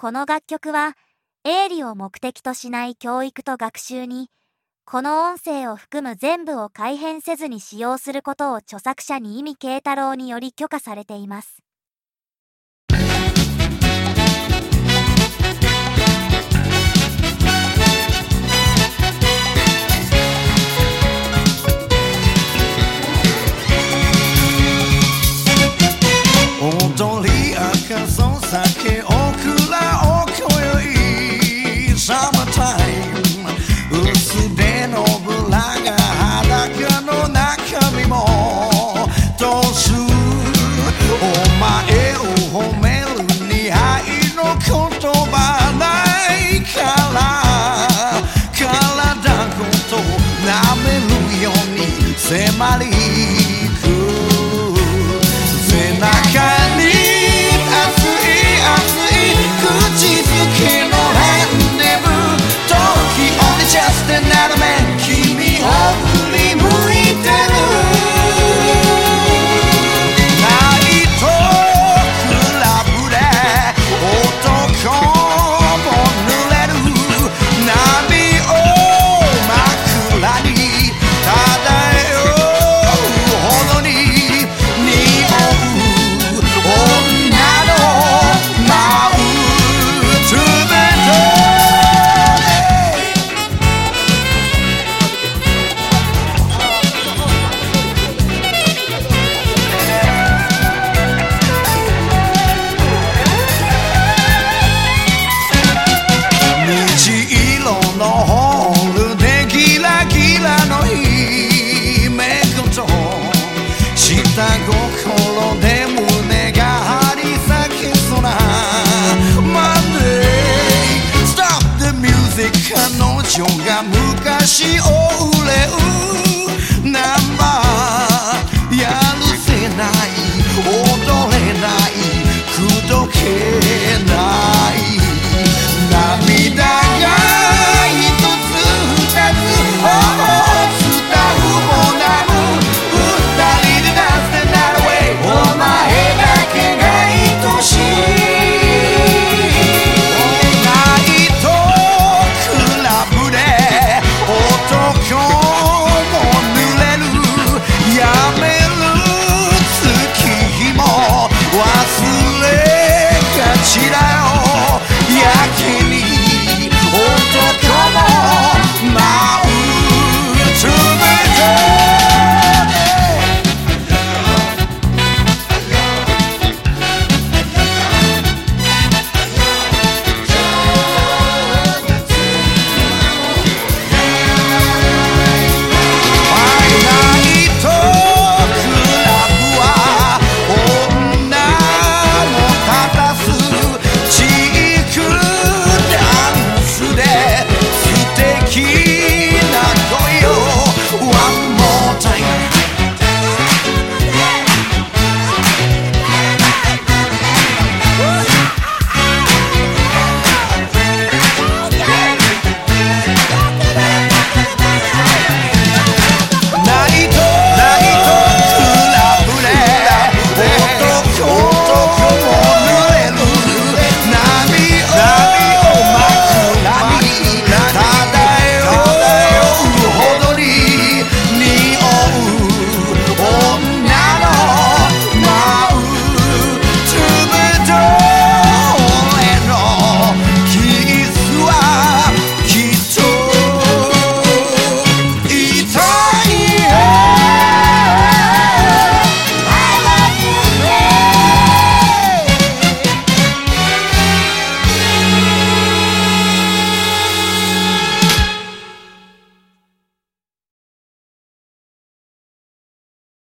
この楽曲は営利を目的としない教育と学習に、この音声を含む全部を改変せずに使用することを著作者に意味慶太郎により許可されています。 踊り明かそう酒オクラおこよいサマータイム薄手のブラが裸の中身もどうすお前を褒める似合いの言葉ないから体ごと舐めるように迫り